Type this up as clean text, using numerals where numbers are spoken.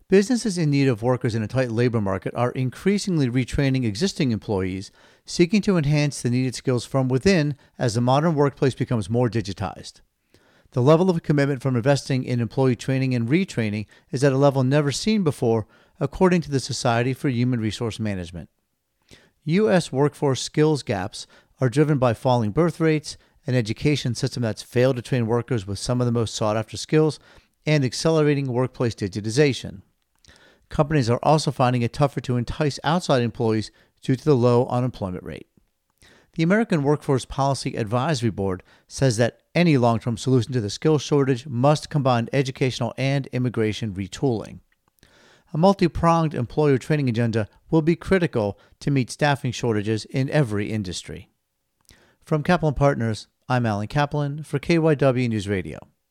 Businesses in need of workers in a tight labor market are increasingly retraining existing employees, seeking to enhance the needed skills from within as the modern workplace becomes more digitized. The level of commitment from investing in employee training and retraining is at a level never seen before, according to the Society for Human Resource Management. U.S. workforce skills gaps are driven by falling birth rates, an education system that's failed to train workers with some of the most sought-after skills, and accelerating workplace digitization. Companies are also finding it tougher to entice outside employees due to the low unemployment rate. The American Workforce Policy Advisory Board says that any long-term solution to the skills shortage must combine educational and immigration retooling. A multi-pronged employer training agenda will be critical to meet staffing shortages in every industry. From Kaplan Partners, I'm Alan Kaplan for KYW News Radio.